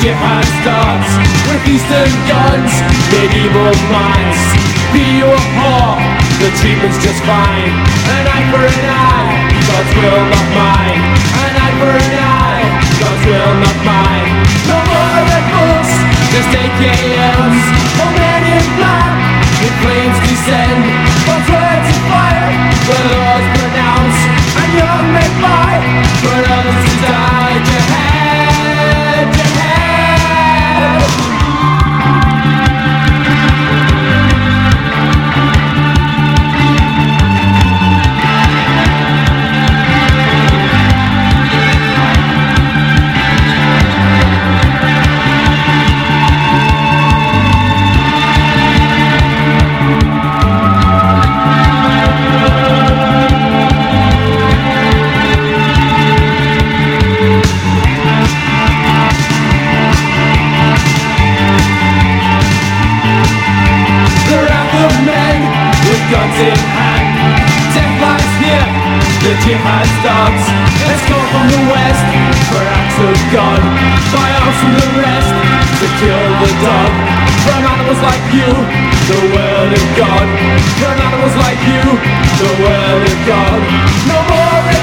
jihad starts with Eastern guns, medieval minds. Be your whore, the treatment's just fine. An eye for an eye, God's will not mine. An eye for an eye, God's will not mine. No more Red Bulls, just AKMs. Oh man in black, in flames descend. God's words of fire, the laws pronounce. And young men fight, for others to die. Jihad, jihad. Guns in hand, death lies here, the jihad starts. Let's go from the west, for acts of God, by arms from the rest, to kill the dog. From animals like you, the word of God. From animals like you, the word of God. No more Red